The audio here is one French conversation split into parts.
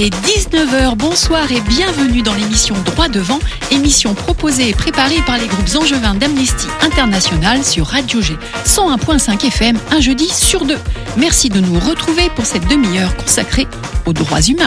est 19h, bonsoir et bienvenue dans l'émission Droit Devant, émission proposée et préparée par les groupes angevins d'Amnesty International sur Radio G 101.5 FM, un jeudi sur deux. Merci de nous retrouver pour cette demi-heure consacrée aux droits humains.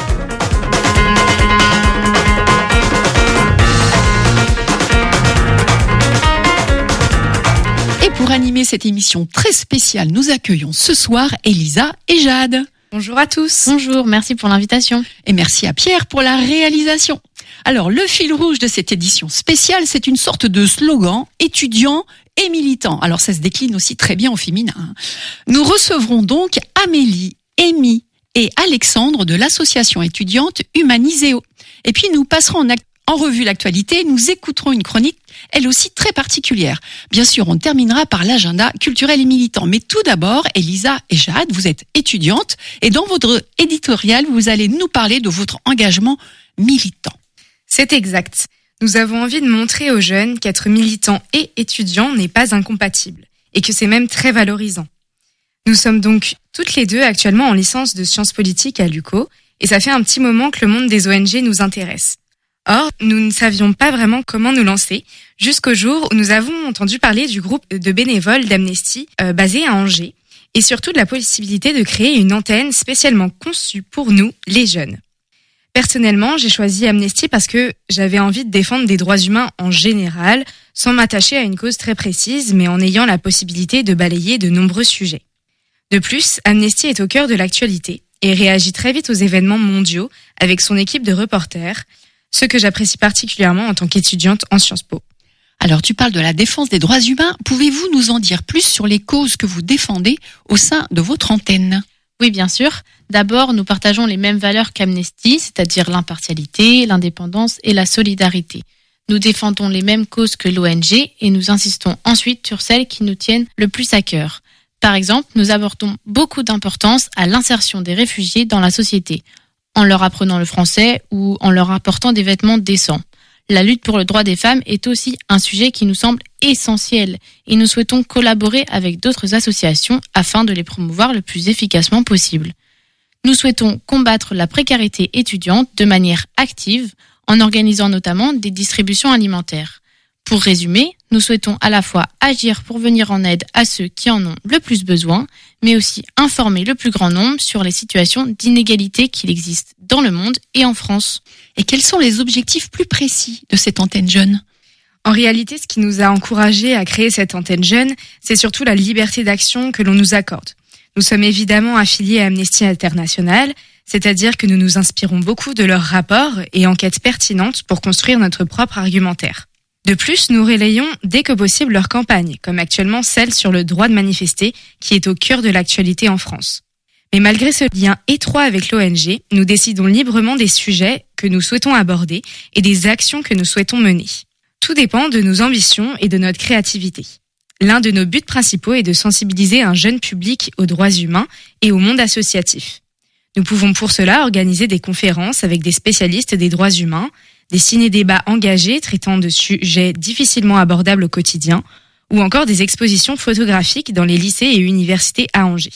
Et pour animer cette émission très spéciale, nous accueillons ce soir Elisa et Jade. Bonjour à tous. Bonjour, merci pour l'invitation. Et merci à Pierre pour la réalisation. Alors, le fil rouge de cette édition spéciale, c'est une sorte de slogan étudiant et militant. Alors, ça se décline aussi très bien au féminin. Nous recevrons donc Amélie, Amy et Alexandre de l'association étudiante Humaniseo. Et puis, nous passerons en revue l'actualité, nous écouterons une chronique, elle aussi très particulière. Bien sûr, on terminera par l'agenda culturel et militant. Mais tout d'abord, Elisa et Jade, vous êtes étudiantes et dans votre éditorial, vous allez nous parler de votre engagement militant. C'est exact. Nous avons envie de montrer aux jeunes qu'être militant et étudiant n'est pas incompatible et que c'est même très valorisant. Nous sommes donc toutes les deux actuellement en licence de sciences politiques à l'UCO et ça fait un petit moment que le monde des ONG nous intéresse. Or, nous ne savions pas vraiment comment nous lancer, jusqu'au jour où nous avons entendu parler du groupe de bénévoles d'Amnesty basé à Angers, et surtout de la possibilité de créer une antenne spécialement conçue pour nous, les jeunes. Personnellement, j'ai choisi Amnesty parce que j'avais envie de défendre des droits humains en général, sans m'attacher à une cause très précise, mais en ayant la possibilité de balayer de nombreux sujets. De plus, Amnesty est au cœur de l'actualité et réagit très vite aux événements mondiaux avec son équipe de reporters, ce que j'apprécie particulièrement en tant qu'étudiante en Sciences Po. Alors, tu parles de la défense des droits humains. Pouvez-vous nous en dire plus sur les causes que vous défendez au sein de votre antenne ? Oui, bien sûr. D'abord, nous partageons les mêmes valeurs qu'Amnesty, c'est-à-dire l'impartialité, l'indépendance et la solidarité. Nous défendons les mêmes causes que l'ONG et nous insistons ensuite sur celles qui nous tiennent le plus à cœur. Par exemple, nous apportons beaucoup d'importance à l'insertion des réfugiés dans la société, en leur apprenant le français ou en leur apportant des vêtements décents. La lutte pour le droit des femmes est aussi un sujet qui nous semble essentiel et nous souhaitons collaborer avec d'autres associations afin de les promouvoir le plus efficacement possible. Nous souhaitons combattre la précarité étudiante de manière active en organisant notamment des distributions alimentaires. Pour résumer, nous souhaitons à la fois agir pour venir en aide à ceux qui en ont le plus besoin, mais aussi informer le plus grand nombre sur les situations d'inégalité qu'il existe dans le monde et en France. Et quels sont les objectifs plus précis de cette antenne jeune ? En réalité, ce qui nous a encouragés à créer cette antenne jeune, c'est surtout la liberté d'action que l'on nous accorde. Nous sommes évidemment affiliés à Amnesty International, c'est-à-dire que nous nous inspirons beaucoup de leurs rapports et enquêtes pertinentes pour construire notre propre argumentaire. De plus, nous relayons dès que possible leurs campagnes, comme actuellement celle sur le droit de manifester, qui est au cœur de l'actualité en France. Mais malgré ce lien étroit avec l'ONG, nous décidons librement des sujets que nous souhaitons aborder et des actions que nous souhaitons mener. Tout dépend de nos ambitions et de notre créativité. L'un de nos buts principaux est de sensibiliser un jeune public aux droits humains et au monde associatif. Nous pouvons pour cela organiser des conférences avec des spécialistes des droits humains, des ciné-débats engagés traitant de sujets difficilement abordables au quotidien, ou encore des expositions photographiques dans les lycées et universités à Angers.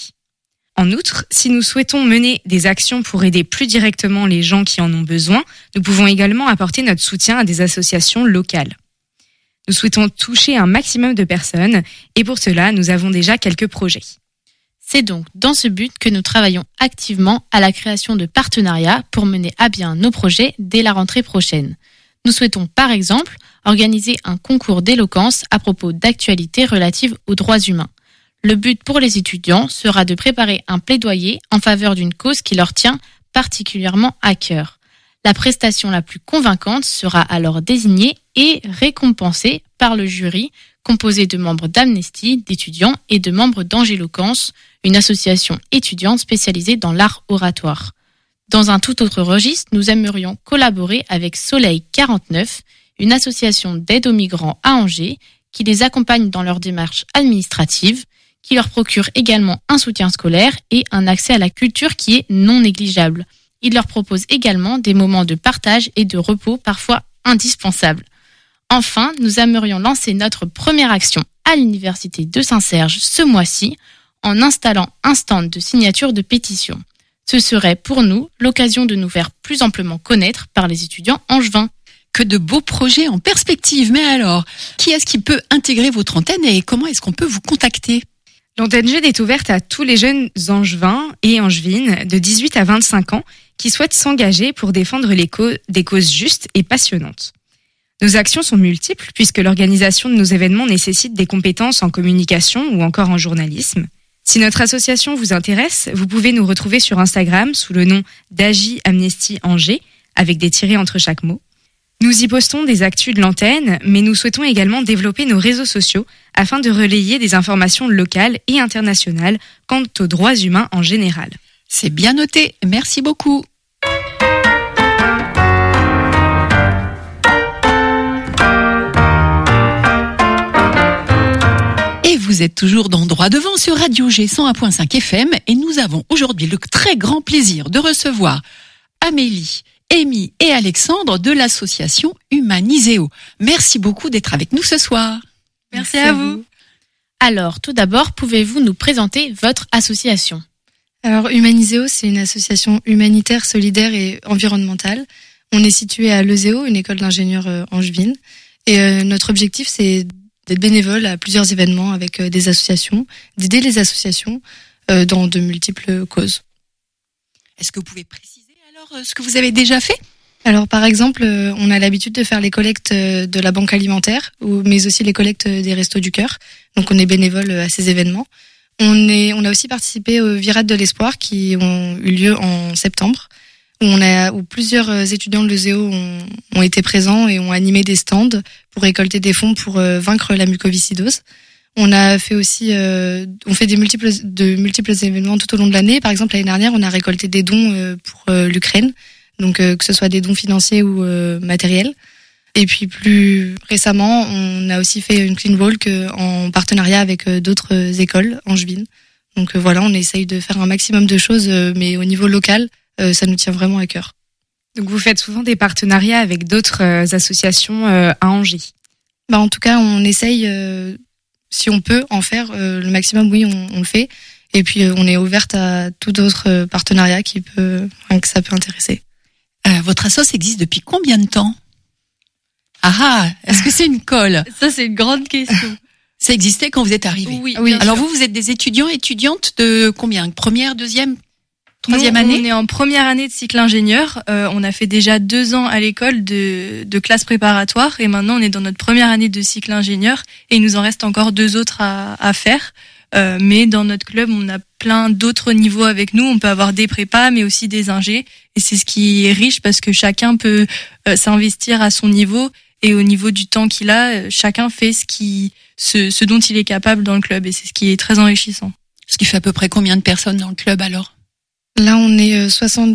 En outre, si nous souhaitons mener des actions pour aider plus directement les gens qui en ont besoin, nous pouvons également apporter notre soutien à des associations locales. Nous souhaitons toucher un maximum de personnes et pour cela, nous avons déjà quelques projets. C'est donc dans ce but que nous travaillons activement à la création de partenariats pour mener à bien nos projets dès la rentrée prochaine. Nous souhaitons par exemple organiser un concours d'éloquence à propos d'actualités relatives aux droits humains. Le but pour les étudiants sera de préparer un plaidoyer en faveur d'une cause qui leur tient particulièrement à cœur. La prestation la plus convaincante sera alors désignée et récompensée par le jury composé de membres d'Amnesty, d'étudiants et de membres d'Angéloquence, une association étudiante spécialisée dans l'art oratoire. Dans un tout autre registre, nous aimerions collaborer avec Soleil 49, une association d'aide aux migrants à Angers, qui les accompagne dans leur démarche administrative, qui leur procure également un soutien scolaire et un accès à la culture qui est non négligeable. Il leur propose également des moments de partage et de repos parfois indispensables. Enfin, nous aimerions lancer notre première action à l'université de Saint-Serge ce mois-ci en installant un stand de signature de pétition. Ce serait pour nous l'occasion de nous faire plus amplement connaître par les étudiants angevins. Que de beaux projets en perspective. Mais alors, qui est-ce qui peut intégrer votre antenne et comment est-ce qu'on peut vous contacter ? L'antenne jeune est ouverte à tous les jeunes angevins et angevines de 18 à 25 ans qui souhaitent s'engager pour défendre des causes justes et passionnantes. Nos actions sont multiples puisque l'organisation de nos événements nécessite des compétences en communication ou encore en journalisme. Si notre association vous intéresse, vous pouvez nous retrouver sur Instagram sous le nom d'Agi Amnesty Angers, avec des tirets entre chaque mot. Nous y postons des actus de l'antenne, mais nous souhaitons également développer nos réseaux sociaux afin de relayer des informations locales et internationales quant aux droits humains en général. C'est bien noté, merci beaucoup. Et vous êtes toujours dans Droit Devant sur Radio G 101.5 FM et nous avons aujourd'hui le très grand plaisir de recevoir Amélie, Amy et Alexandre de l'association Humaniseo. Merci beaucoup d'être avec nous ce soir. Merci à vous. Alors, tout d'abord, pouvez-vous nous présenter votre association ? Alors, Humaniseo, c'est une association humanitaire, solidaire et environnementale. On est situé à Lezéo, une école d'ingénieurs angevine. Et notre objectif, c'est d'être bénévole à plusieurs événements avec des associations, d'aider les associations dans de multiples causes. Est-ce que vous pouvez préciser alors ce que vous avez déjà fait ? Alors par exemple, on a l'habitude de faire les collectes de la banque alimentaire, mais aussi les collectes des Restos du Cœur. Donc on est bénévole à ces événements. On a aussi participé aux Virades de l'Espoir qui ont eu lieu en septembre, où plusieurs étudiants de l'ESEO ont été présents et ont animé des stands pour récolter des fonds pour vaincre la mucoviscidose. On a fait aussi, on fait de multiples événements tout au long de l'année. Par exemple, l'année dernière, on a récolté des dons pour l'Ukraine, donc que ce soit des dons financiers ou matériels. Et puis plus récemment, on a aussi fait une clean walk en partenariat avec d'autres écoles angevines. Donc voilà, on essaye de faire un maximum de choses, mais au niveau local, ça nous tient vraiment à cœur. Donc vous faites souvent des partenariats avec d'autres associations à Angers. En tout cas, on essaye, si on peut en faire le maximum, oui, on le fait. Et puis on est ouverte à tout autre partenariat que ça peut intéresser. Votre assoce existe depuis combien de temps ? Est-ce que c'est une colle ? Ça, c'est une grande question. Ça existait quand vous êtes arrivés ? Oui. Alors vous êtes des étudiantes de combien ? Première, deuxième, troisième Nous, année ? On est en première année de cycle ingénieur. On a fait déjà 2 ans à l'école de classe préparatoire et maintenant on est dans notre première année de cycle ingénieur et il nous en reste encore 2 autres à faire. Mais dans notre club, on a plein d'autres niveaux avec nous. On peut avoir des prépas, mais aussi des ingés. Et c'est ce qui est riche parce que chacun peut s'investir à son niveau. Et au niveau du temps qu'il a, chacun fait ce dont il est capable dans le club. Et c'est ce qui est très enrichissant. Ce qui fait à peu près combien de personnes dans le club alors ? Là, on est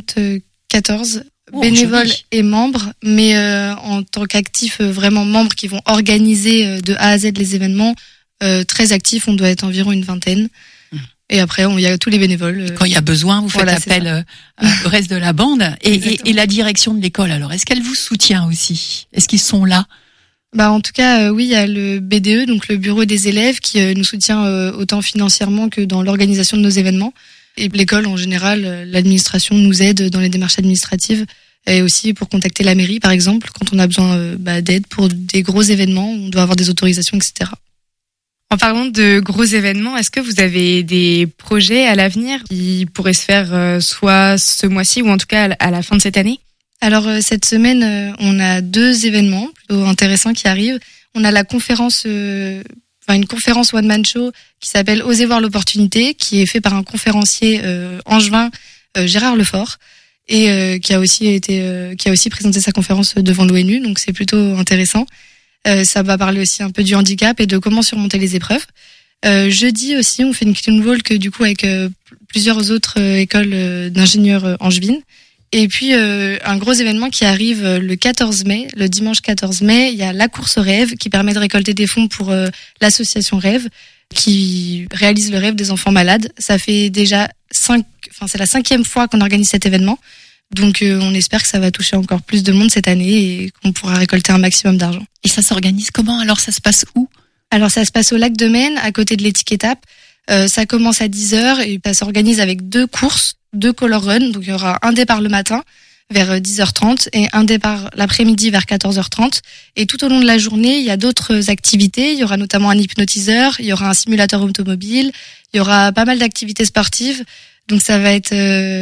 74 bénévoles joli. et membres. Mais en tant qu'actifs, vraiment membres qui vont organiser de A à Z les événements, très actifs, on doit être environ une vingtaine. Et après, il y a tous les bénévoles. Quand il y a besoin, vous faites appel au reste de la bande. Et la direction de l'école, alors, est-ce qu'elle vous soutient aussi ? Est-ce qu'ils sont là ? En tout cas, oui, il y a le BDE, donc le bureau des élèves, qui nous soutient autant financièrement que dans l'organisation de nos événements. Et l'école, en général, l'administration nous aide dans les démarches administratives. Et aussi pour contacter la mairie, par exemple, quand on a besoin d'aide pour des gros événements, on doit avoir des autorisations, etc. En parlant de gros événements, est-ce que vous avez des projets à l'avenir qui pourraient se faire soit ce mois-ci ou en tout cas à la fin de cette année ? Alors cette semaine, on a 2 événements plutôt intéressants qui arrivent. On a la conférence, une conférence one-man show qui s'appelle Osez voir l'opportunité, qui est fait par un conférencier angevin, Gérard Lefort, et qui a aussi présenté sa conférence devant l'ONU. Donc c'est plutôt intéressant. Ça va parler aussi un peu du handicap et de comment surmonter les épreuves. Jeudi aussi, on fait une clean walk du coup avec plusieurs autres écoles d'ingénieurs angevines. Et puis un gros événement qui arrive le 14 mai, le dimanche 14 mai, il y a la course au rêve qui permet de récolter des fonds pour l'association Rêve qui réalise le rêve des enfants malades. Ça fait déjà c'est la 5e fois qu'on organise cet événement. Donc on espère que ça va toucher encore plus de monde cette année et qu'on pourra récolter un maximum d'argent. Et ça s'organise comment ? Alors ça se passe où ? Alors ça se passe au lac de Maine, à côté de l'Étiquetape. Ça commence à 10h et ça s'organise avec 2 courses, 2 color run. Donc il y aura un départ le matin vers 10h30 et un départ l'après-midi vers 14h30. Et tout au long de la journée, il y a d'autres activités. Il y aura notamment un hypnotiseur, il y aura un simulateur automobile, il y aura pas mal d'activités sportives. Donc ça va être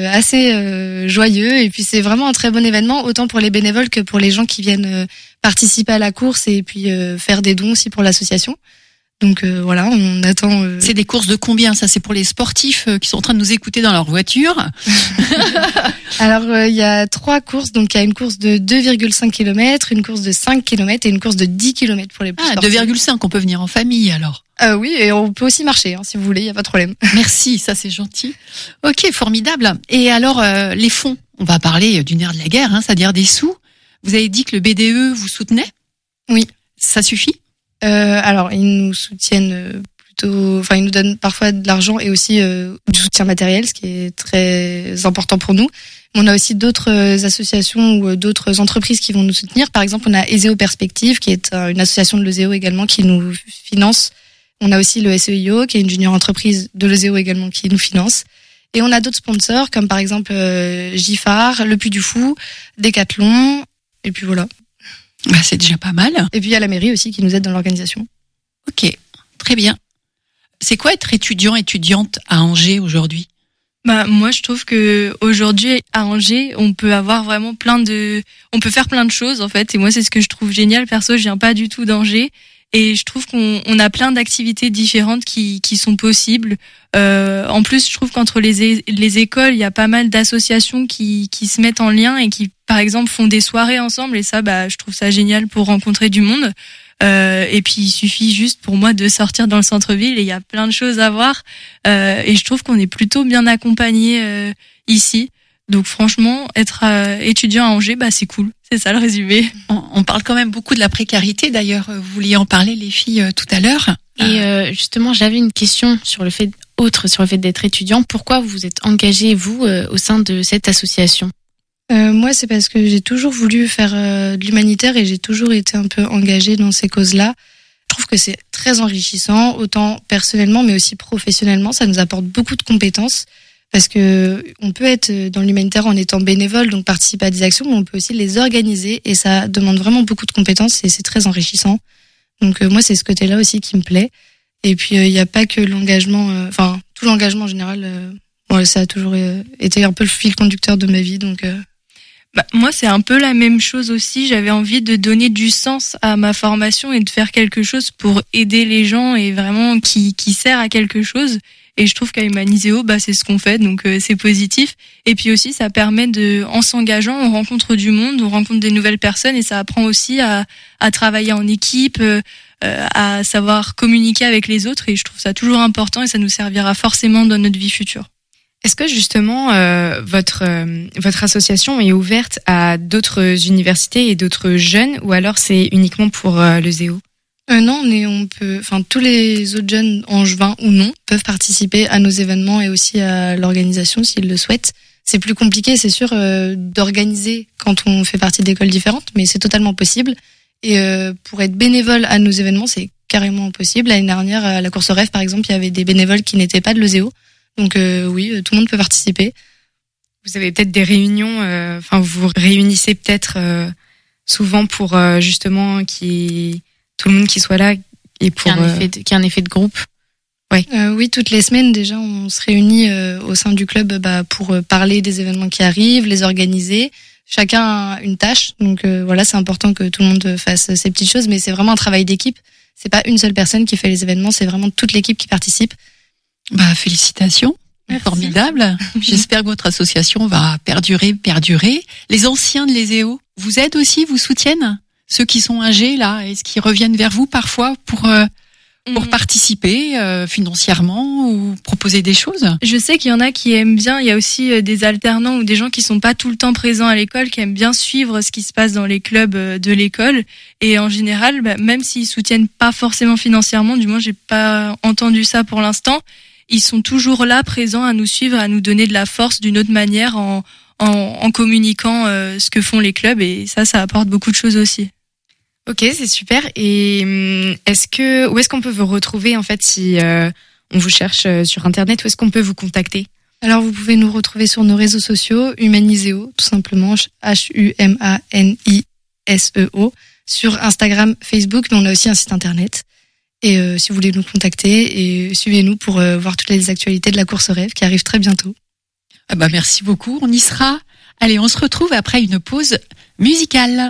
assez joyeux et puis c'est vraiment un très bon événement autant pour les bénévoles que pour les gens qui viennent participer à la course et puis faire des dons aussi pour l'association. Donc voilà, on attend. C'est des courses de combien? Ça, c'est pour les sportifs qui sont en train de nous écouter dans leur voiture. Alors il y a 3 courses, donc il y a une course de 2,5 km, une course de 5 km et une course de 10 km pour les plus sportifs. 2,5, on peut venir en famille alors. Oui, et on peut aussi marcher si vous voulez, il y a pas de problème. Merci, ça c'est gentil. Ok, formidable. Et alors les fonds, on va parler du nerf de la guerre, c'est-à-dire des sous. Vous avez dit que le BDE vous soutenait? Oui. Ça suffit? Alors, ils nous soutiennent plutôt, ils nous donnent parfois de l'argent et aussi du soutien matériel, ce qui est très important pour nous. On a aussi d'autres associations ou d'autres entreprises qui vont nous soutenir. Par exemple, on a Ezeo Perspective, qui est une association de l'ESEO également, qui nous finance. On a aussi le SEIO, qui est une junior entreprise de l'ESEO également, qui nous finance. Et on a d'autres sponsors, comme par exemple Giffard, Le Puy du Fou, Decathlon, et puis voilà. Bah, c'est déjà pas mal. Et puis il y a la mairie aussi qui nous aide dans l'organisation. Ok, très bien. C'est quoi être étudiante à Angers aujourd'hui? Moi je trouve que aujourd'hui à Angers, on peut avoir vraiment on peut faire plein de choses en fait. Et moi c'est ce que je trouve génial. Perso, je viens pas du tout d'Angers. Et je trouve qu'on a plein d'activités différentes qui sont possibles. En plus, je trouve qu'entre les écoles, il y a pas mal d'associations qui se mettent en lien et qui, par exemple, font des soirées ensemble. Et ça, je trouve ça génial pour rencontrer du monde. Et puis, il suffit juste pour moi de sortir dans le centre-ville et il y a plein de choses à voir. Et je trouve qu'on est plutôt bien accompagnés ici. Donc franchement, être étudiant à Angers, c'est cool. C'est ça le résumé. On parle quand même beaucoup de la précarité. D'ailleurs, vous vouliez en parler, les filles, tout à l'heure. Et justement, j'avais une question sur le fait d'être étudiant. Pourquoi vous vous êtes engagé, vous, au sein de cette association? Moi, c'est parce que j'ai toujours voulu faire de l'humanitaire et j'ai toujours été un peu engagée dans ces causes-là. Je trouve que c'est très enrichissant, autant personnellement, mais aussi professionnellement. Ça nous apporte beaucoup de compétences. Parce que on peut être dans l'humanitaire en étant bénévole, donc participer à des actions, mais on peut aussi les organiser et ça demande vraiment beaucoup de compétences et c'est très enrichissant. Donc moi, c'est ce côté-là aussi qui me plaît. Et puis il n'y a pas que l'engagement, tout l'engagement en général. Ça a toujours été un peu le fil conducteur de ma vie. Donc moi, c'est un peu la même chose aussi. J'avais envie de donner du sens à ma formation et de faire quelque chose pour aider les gens et vraiment qui sert à quelque chose. Et je trouve qu'à Humaniseo, c'est ce qu'on fait, donc c'est positif. Et puis aussi, ça permet en s'engageant, on rencontre du monde, on rencontre des nouvelles personnes et ça apprend aussi à travailler en équipe, à savoir communiquer avec les autres. Et je trouve ça toujours important et ça nous servira forcément dans notre vie future. Est-ce que justement votre association est ouverte à d'autres universités et d'autres jeunes ou alors c'est uniquement pour l'ESEO? Non, tous les autres jeunes angevins ou non peuvent participer à nos événements et aussi à l'organisation s'ils le souhaitent. C'est plus compliqué, c'est sûr, d'organiser quand on fait partie d'écoles différentes, mais c'est totalement possible. Et pour être bénévole à nos événements, c'est carrément possible. L'année dernière, à la course au rêve, par exemple, il y avait des bénévoles qui n'étaient pas de l'ESEO. Donc oui, tout le monde peut participer. Vous avez peut-être des réunions, vous vous réunissez peut-être souvent pour justement tout le monde qui soit là et pour qu'il y ait un effet de groupe. Ouais. Oui, toutes les semaines déjà, on se réunit au sein du club pour parler des événements qui arrivent, les organiser. Chacun a une tâche, donc c'est important que tout le monde fasse ces petites choses, mais c'est vraiment un travail d'équipe. C'est pas une seule personne qui fait les événements, c'est vraiment toute l'équipe qui participe. Félicitations. Merci. Formidable. J'espère que votre association va perdurer. Les anciens de l'ESEO vous aident aussi, vous soutiennent? Ceux qui sont âgés là, est-ce qu'ils reviennent vers vous parfois pour participer financièrement ou proposer des choses? Je sais qu'il y en a qui aiment bien. Il y a aussi des alternants ou des gens qui sont pas tout le temps présents à l'école, qui aiment bien suivre ce qui se passe dans les clubs de l'école. Et en général, même s'ils soutiennent pas forcément financièrement, du moins j'ai pas entendu ça pour l'instant, ils sont toujours là, présents à nous suivre, à nous donner de la force d'une autre manière en communiquant ce que font les clubs. Et ça apporte beaucoup de choses aussi. Ok, c'est super. Et où est-ce qu'on peut vous retrouver en fait si on vous cherche sur Internet, où est-ce qu'on peut vous contacter ? Alors vous pouvez nous retrouver sur nos réseaux sociaux, Humaniseo, tout simplement, HUMANISEO, sur Instagram, Facebook, mais on a aussi un site internet. Et si vous voulez nous contacter, et suivez-nous pour voir toutes les actualités de la course au rêve qui arrive très bientôt. Ah bah merci beaucoup, on y sera. Allez, on se retrouve après une pause musicale.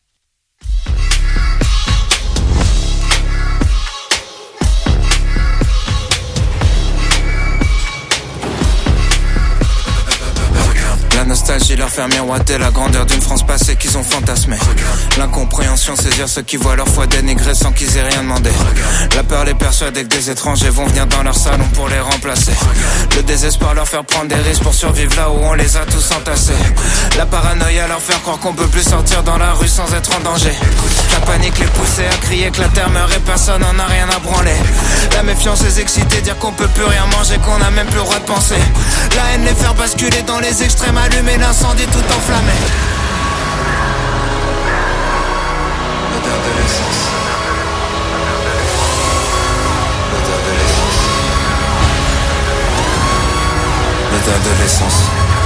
La nostalgie leur fait miroiter la grandeur d'une France passée qu'ils ont fantasmée. L'incompréhension saisir ceux qui voient leur foi dénigrée sans qu'ils aient rien demandé. La peur les persuader que des étrangers vont venir dans leur salon pour les remplacer. Le désespoir leur faire prendre des risques pour survivre là où on les a tous entassés. La paranoïa leur faire croire qu'on peut plus sortir dans la rue sans être en danger. La panique les pousser à crier que la terre meurt et personne n'en a rien à branler. La méfiance les exciter, dire qu'on peut plus rien manger, qu'on n'a même plus le droit de penser. La haine les faire basculer dans les extrêmes, allumer l'incendie tout enflammé. L'odeur de l'essence. L'odeur de l'essence. L'odeur de l'essence.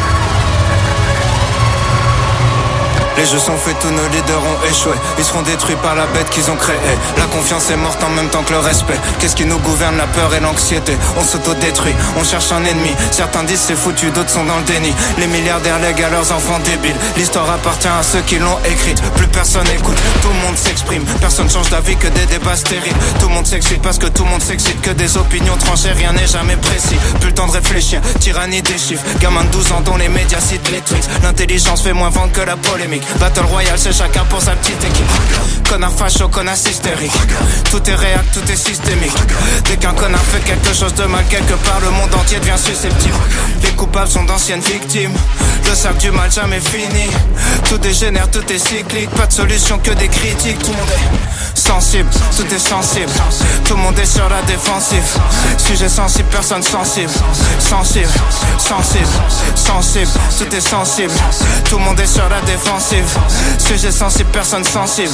Les jeux sont faits, tous nos leaders ont échoué. Ils seront détruits par la bête qu'ils ont créée. La confiance est morte en même temps que le respect. Qu'est-ce qui nous gouverne? La peur et l'anxiété. On s'autodétruit, on cherche un ennemi. Certains disent c'est foutu, d'autres sont dans le déni. Les milliardaires lèguent à leurs enfants débiles. L'histoire appartient à ceux qui l'ont écrite. Plus personne écoute, tout le monde s'exprime. Personne change d'avis, que des débats stériles. Tout le monde s'excite parce que tout le monde s'excite. Que des opinions tranchées, rien n'est jamais précis. Plus le temps de réfléchir, tyrannie des chiffres. Gamin de 12 ans dont les médias citent les tweets. L'intelligence fait moins vendre que la polémique. Battle Royale, c'est chacun pour sa petite équipe. Connard facho, connard hystérique. Tout est réel, tout est systémique. Dès qu'un connard fait quelque chose de mal quelque part, le monde entier devient susceptible. Les coupables sont d'anciennes victimes. Le sac du mal jamais fini. Tout dégénère, tout est cyclique. Pas de solution que des critiques. Tout le monde est sensible, tout est sensible. Tout le monde est sur la défensive. Sujet sensible, personne sensible. Sensible, sensible, sensible. Tout est sensible. Tout le monde est sur la défensive. Sujet sensible, personne sensible.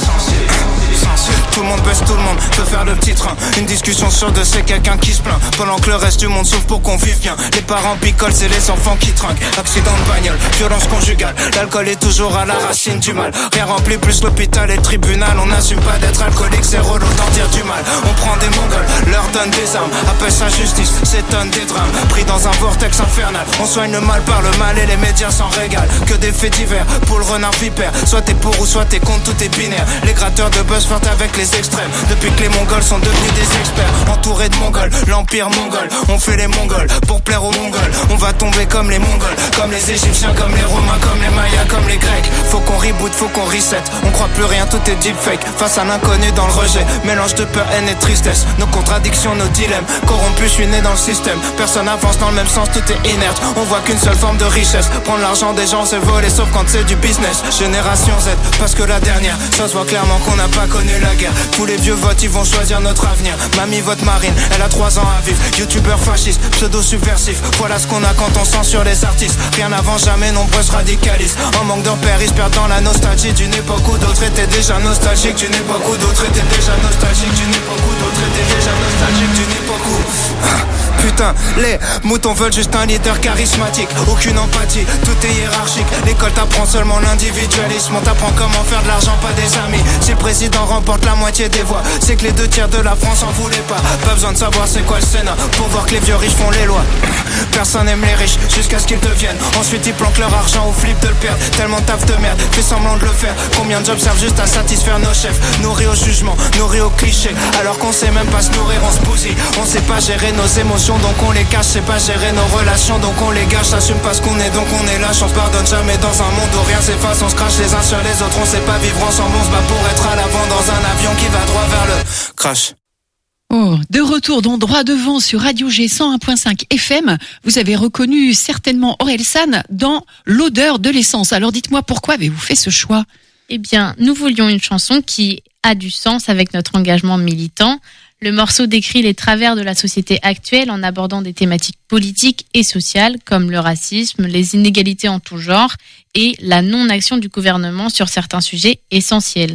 Tout le monde baisse, tout le monde peut faire le petit train. Une discussion sur deux, c'est quelqu'un qui se plaint. Pendant que le reste du monde souffre pour qu'on vive bien. Les parents picolent, c'est les enfants qui trinquent. Accident de bagnole, violence conjugale. L'alcool est toujours à la racine du mal. Rien rempli plus l'hôpital et le tribunal. On n'assume pas d'être alcoolique, c'est relou d'en dire du mal. On prend des mongols, leur donne des armes. Appelle ça justice, s'étonne des drames. Pris dans un vortex infernal. On soigne le mal par le mal et les médias s'en régalent. Que des faits divers pour le renard vipère. Soit t'es pour ou soit t'es contre, tout est binaire. Les gratteurs de buzz flirtent avec les extrêmes. Depuis que les mongols sont devenus des experts. Entourés de mongols, l'empire mongol. On fait les mongols pour plaire aux mongols. On va tomber comme les mongols, comme les égyptiens, comme les romains, comme les mayas, comme les grecs. Faut qu'on reboot, faut qu'on reset. On croit plus rien, tout est deepfake. Face à l'inconnu dans le rejet. Mélange de peur, haine et de tristesse. Nos contradictions, nos dilemmes. Corrompus, je suis né dans le système. Personne avance dans le même sens, tout est inerte. On voit qu'une seule forme de richesse. Prendre l'argent des gens, c'est voler, sauf quand c'est du business. Génération Z, parce que la dernière, ça se voit clairement qu'on n'a pas connu la guerre. Tous les vieux votent, ils vont choisir notre avenir. Mamie vote Marine, elle a 3 ans à vivre. Youtubeur fasciste, pseudo-subversif. Voilà ce qu'on a quand on censure les artistes. Rien n'avant jamais, nombreux se radicalisent. En manque de repères, ils se perdent dans la nostalgie d'une époque où d'autres étaient déjà nostalgiques. D'une époque où d'autres étaient déjà nostalgiques. D'une époque où d'autres étaient déjà nostalgiques. D'une époque où... Putain, les moutons veulent juste un leader charismatique. Aucune empathie, tout est hiérarchique. L'école t'apprend seulement l'individualisme. On t'apprend comment faire de l'argent, pas des amis. Si le président remporte la moitié des voix, c'est que les 2/3 de la France en voulaient pas. Pas besoin de savoir c'est quoi le Sénat pour voir que les vieux riches font les lois. Personne aime les riches jusqu'à ce qu'ils deviennent. Ensuite ils planquent leur argent au flip de le perdre. Tellement taf de merde, fait semblant de le faire. Combien de jobs servent juste à satisfaire nos chefs. Nourris au jugement, nourris au cliché. Alors qu'on sait même pas se nourrir, on se bousille. On sait pas gérer nos émotions donc on les cache. C'est pas gérer nos relations donc on les gâche. S'assume pas ce qu'on est donc on est lâche. On se pardonne jamais dans un monde où rien s'efface. On se crache les uns sur les autres. On sait pas vivre ensemble. On se bat pour être à l'avant dans un avion qui va droit vers le crash. Oh, de retour donc droit devant sur Radio G 101.5 FM, vous avez reconnu certainement Orelsan dans L'odeur de l'essence. Alors dites-moi, pourquoi avez-vous fait ce choix ? Eh bien, nous voulions une chanson qui a du sens avec notre engagement militant. Le morceau décrit les travers de la société actuelle en abordant des thématiques politiques et sociales comme le racisme, les inégalités en tout genre et la non-action du gouvernement sur certains sujets essentiels.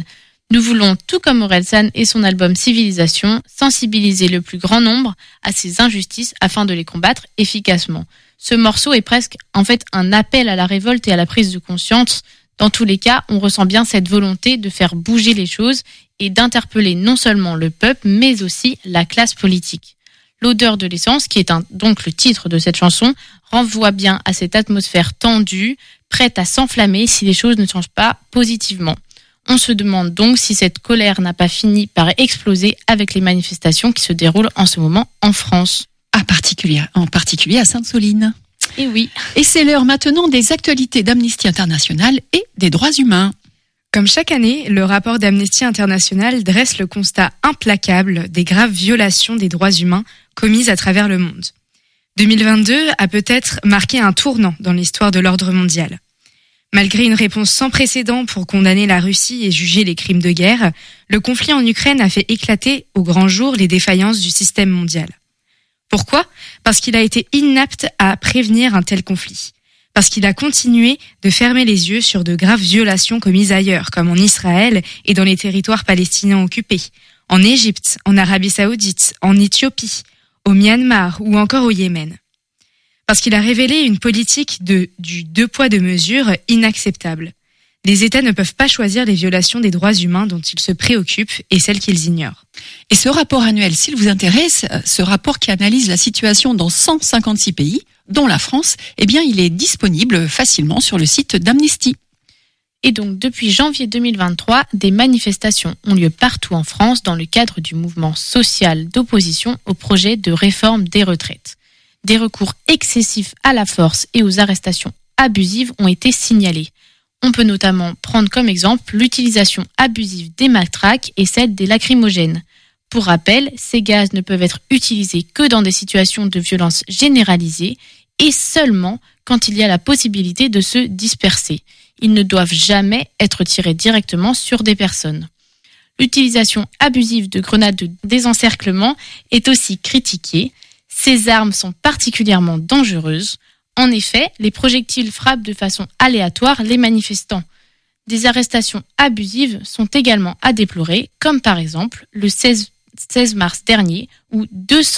Nous voulons, tout comme Orelsan et son album Civilisation, sensibiliser le plus grand nombre à ces injustices afin de les combattre efficacement. Ce morceau est presque en fait un appel à la révolte et à la prise de conscience. Dans tous les cas, on ressent bien cette volonté de faire bouger les choses et d'interpeller non seulement le peuple, mais aussi la classe politique. L'odeur de l'essence, qui est donc le titre de cette chanson, renvoie bien à cette atmosphère tendue, prête à s'enflammer si les choses ne changent pas positivement. On se demande donc si cette colère n'a pas fini par exploser avec les manifestations qui se déroulent en ce moment en France. En particulier à Sainte-Soline. Et oui. Et c'est l'heure maintenant des actualités d'Amnesty International et des droits humains. Comme chaque année, le rapport d'Amnesty International dresse le constat implacable des graves violations des droits humains commises à travers le monde. 2022 a peut-être marqué un tournant dans l'histoire de l'ordre mondial. Malgré une réponse sans précédent pour condamner la Russie et juger les crimes de guerre, le conflit en Ukraine a fait éclater au grand jour les défaillances du système mondial. Pourquoi ? Parce qu'il a été inapte à prévenir un tel conflit. Parce qu'il a continué de fermer les yeux sur de graves violations commises ailleurs, comme en Israël et dans les territoires palestiniens occupés, en Égypte, en Arabie Saoudite, en Éthiopie, au Myanmar ou encore au Yémen. Parce qu'il a révélé une politique du deux poids deux mesures inacceptable. Les États ne peuvent pas choisir les violations des droits humains dont ils se préoccupent et celles qu'ils ignorent. Et ce rapport annuel, s'il vous intéresse, ce rapport qui analyse la situation dans 156 pays, dont la France, eh bien, il est disponible facilement sur le site d'Amnesty. Et donc, depuis janvier 2023, des manifestations ont lieu partout en France dans le cadre du mouvement social d'opposition au projet de réforme des retraites. Des recours excessifs à la force et aux arrestations abusives ont été signalés. On peut notamment prendre comme exemple l'utilisation abusive des matraques et celle des lacrymogènes. Pour rappel, ces gaz ne peuvent être utilisés que dans des situations de violence généralisée et seulement quand il y a la possibilité de se disperser. Ils ne doivent jamais être tirés directement sur des personnes. L'utilisation abusive de grenades de désencerclement est aussi critiquée. Ces armes sont particulièrement dangereuses. En effet, les projectiles frappent de façon aléatoire les manifestants. Des arrestations abusives sont également à déplorer, comme par exemple le 16 mars dernier, où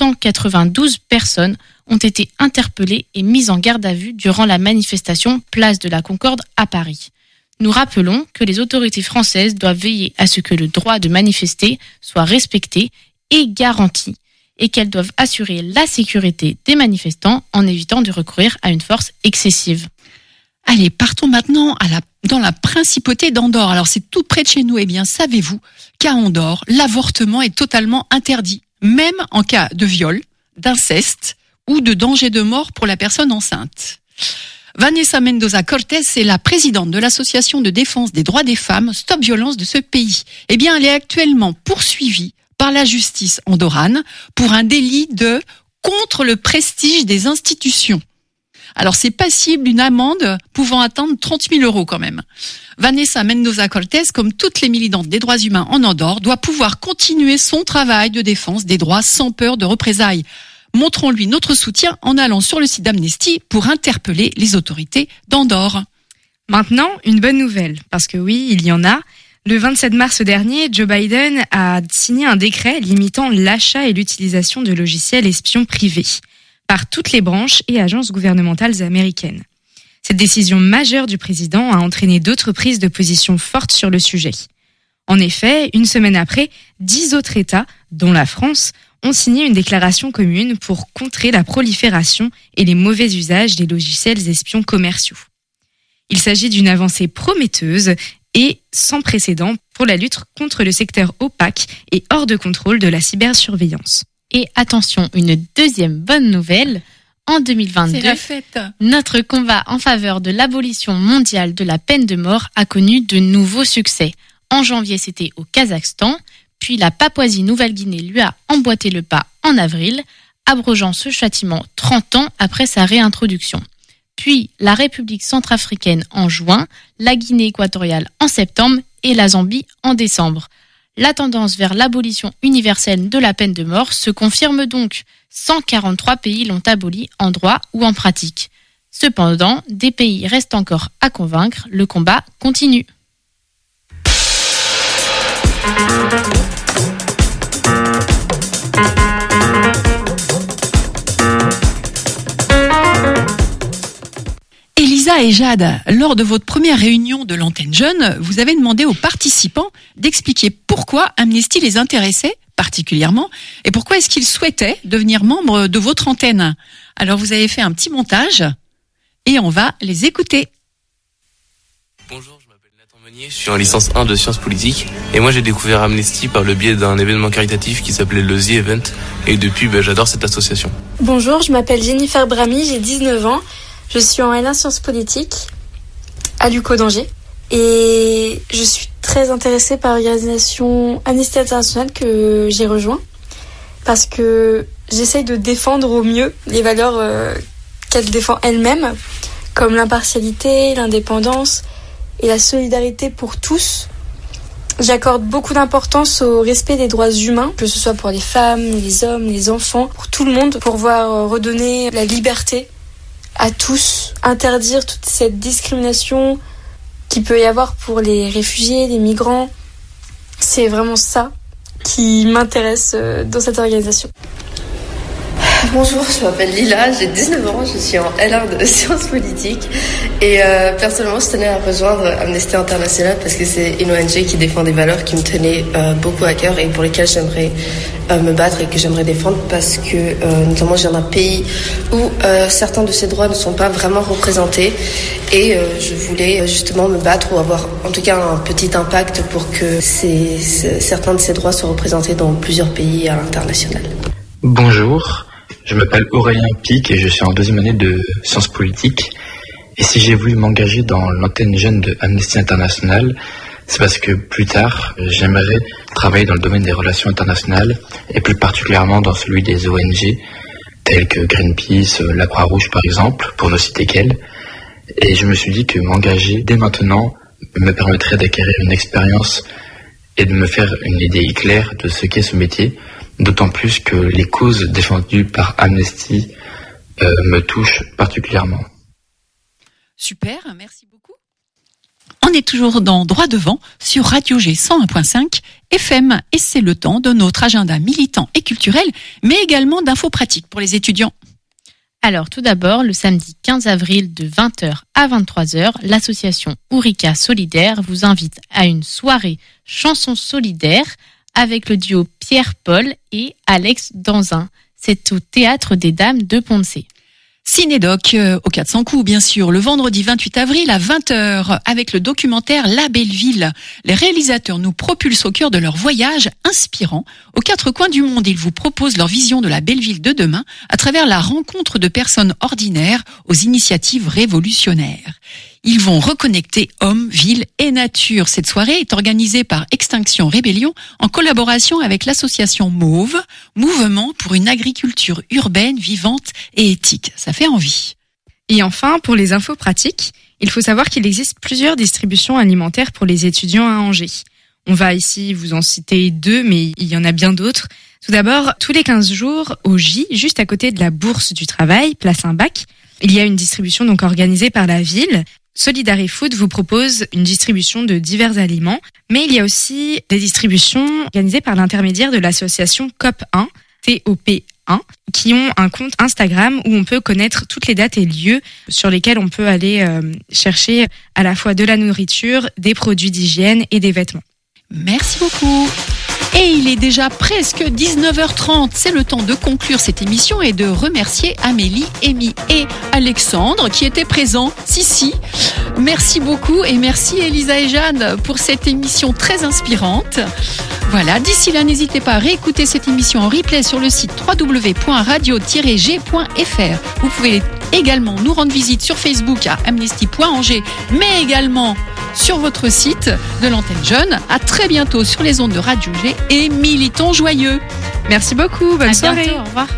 292 personnes ont été interpellées et mises en garde à vue durant la manifestation Place de la Concorde à Paris. Nous rappelons que les autorités françaises doivent veiller à ce que le droit de manifester soit respecté et garanti, et qu'elles doivent assurer la sécurité des manifestants en évitant de recourir à une force excessive. Allez, partons maintenant dans la principauté d'Andorre. Alors, c'est tout près de chez nous. Eh bien, savez-vous qu'à Andorre, l'avortement est totalement interdit, même en cas de viol, d'inceste ou de danger de mort pour la personne enceinte. Vanessa Mendoza Cortés est la présidente de l'association de défense des droits des femmes Stop Violence de ce pays. Eh bien, elle est actuellement poursuivie par la justice andorrane pour un délit de contre le prestige des institutions. Alors, c'est passible d'une amende pouvant atteindre 30 000 € quand même. Vanessa Mendoza Cortés, comme toutes les militantes des droits humains en Andorre, doit pouvoir continuer son travail de défense des droits sans peur de représailles. Montrons-lui notre soutien en allant sur le site d'Amnesty pour interpeller les autorités d'Andorre. Maintenant, une bonne nouvelle, parce que oui, il y en a. Le 27 mars dernier, Joe Biden a signé un décret limitant l'achat et l'utilisation de logiciels espions privés par toutes les branches et agences gouvernementales américaines. Cette décision majeure du président a entraîné d'autres prises de position fortes sur le sujet. En effet, une semaine après, 10 autres États, dont la France, ont signé une déclaration commune pour contrer la prolifération et les mauvais usages des logiciels espions commerciaux. Il s'agit d'une avancée prometteuse et sans précédent pour la lutte contre le secteur opaque et hors de contrôle de la cybersurveillance. Et attention, une deuxième bonne nouvelle. En 2022, c'est la fête. Notre combat en faveur de l'abolition mondiale de la peine de mort a connu de nouveaux succès. En janvier, c'était au Kazakhstan, puis la Papouasie-Nouvelle-Guinée lui a emboîté le pas en avril, abrogeant ce châtiment 30 ans après sa réintroduction. Puis la République centrafricaine en juin, la Guinée équatoriale en septembre et la Zambie en décembre. La tendance vers l'abolition universelle de la peine de mort se confirme donc. 143 pays l'ont abolie en droit ou en pratique. Cependant, des pays restent encore à convaincre, le combat continue. Elisa et Jade, lors de votre première réunion de l'antenne jeune, vous avez demandé aux participants d'expliquer pourquoi Amnesty les intéressait particulièrement et pourquoi est-ce qu'ils souhaitaient devenir membres de votre antenne. Alors vous avez fait un petit montage et on va les écouter. Bonjour, je m'appelle Nathan Meunier, je suis en licence 1 de sciences politiques et moi j'ai découvert Amnesty par le biais d'un événement caritatif qui s'appelait le The Event et depuis j'adore cette association. Bonjour, je m'appelle Jennifer Bramy, j'ai 19 ans. Je suis en L1 sciences politiques à l'UQO d'Angers et je suis très intéressée par l'organisation Amnesty International que j'ai rejoint parce que j'essaye de défendre au mieux les valeurs qu'elle défend elle-même, comme l'impartialité, l'indépendance et la solidarité pour tous. J'accorde beaucoup d'importance au respect des droits humains, que ce soit pour les femmes, les hommes, les enfants, pour tout le monde, pour pouvoir redonner la liberté à tous, interdire toute cette discrimination qu'il peut y avoir pour les réfugiés, les migrants. C'est vraiment ça qui m'intéresse dans cette organisation. Bonjour, je m'appelle Lila, j'ai 19 ans, je suis en L1 de sciences politiques et personnellement je tenais à rejoindre Amnesty International parce que c'est une ONG qui défend des valeurs qui me tenaient beaucoup à cœur et pour lesquelles j'aimerais me battre et que j'aimerais défendre parce que notamment je viens d'un pays où certains de ces droits ne sont pas vraiment représentés et je voulais justement me battre ou avoir en tout cas un petit impact pour que certains de ces droits soient représentés dans plusieurs pays à l'international. Bonjour. Je m'appelle Aurélien Pic et je suis en deuxième année de sciences politiques. Et si j'ai voulu m'engager dans l'antenne jeune de Amnesty International, c'est parce que plus tard, j'aimerais travailler dans le domaine des relations internationales et plus particulièrement dans celui des ONG, telles que Greenpeace, la Croix-Rouge par exemple, pour ne citer qu'elles. Et je me suis dit que m'engager dès maintenant me permettrait d'acquérir une expérience et de me faire une idée claire de ce qu'est ce métier. D'autant plus que les causes défendues par Amnesty me touchent particulièrement. Super, merci beaucoup. On est toujours dans Droit Devant sur Radio G 101.5 FM et c'est le temps de notre agenda militant et culturel, mais également d'infos pratiques pour les étudiants. Alors tout d'abord, le samedi 15 avril de 20h à 23h, l'association Ourika Solidaire vous invite à une soirée chansons solidaires avec le duo Pierre-Paul et Alex Danzin. C'est au Théâtre des Dames de Poncé. Cinédoc au 400 coups, bien sûr, le vendredi 28 avril à 20h avec le documentaire La Belle Ville. Les réalisateurs nous propulsent au cœur de leur voyage inspirant. Aux quatre coins du monde, ils vous proposent leur vision de la belle ville de demain à travers la rencontre de personnes ordinaires aux initiatives révolutionnaires. Ils vont reconnecter hommes, ville et nature. Cette soirée est organisée par Extinction Rébellion en collaboration avec l'association Mauve, Mouvement pour une agriculture urbaine, vivante et éthique. Ça fait envie. Et enfin, pour les infos pratiques, il faut savoir qu'il existe plusieurs distributions alimentaires pour les étudiants à Angers. On va ici vous en citer 2, mais il y en a bien d'autres. Tout d'abord, tous les 15 jours, au J, juste à côté de la Bourse du Travail, place Saint-Bac, il y a une distribution donc organisée par la ville. Solidarifood vous propose une distribution de divers aliments, mais il y a aussi des distributions organisées par l'intermédiaire de l'association COP1, TOP1, qui ont un compte Instagram où on peut connaître toutes les dates et lieux sur lesquels on peut aller chercher à la fois de la nourriture, des produits d'hygiène et des vêtements. Merci beaucoup. Et il est déjà presque 19h30. C'est le temps de conclure cette émission et de remercier Amélie, Amy et Alexandre qui étaient présents. Si. Merci beaucoup et merci Elisa et Jeanne pour cette émission très inspirante. Voilà, d'ici là, n'hésitez pas à réécouter cette émission en replay sur le site www.radio-g.fr. Vous pouvez également nous rendre visite sur Facebook à amnesty.angers, mais également sur votre site de l'antenne jeune. À très bientôt sur les ondes de Radio G et militons joyeux. Merci beaucoup, bonne soirée. Bientôt, au revoir.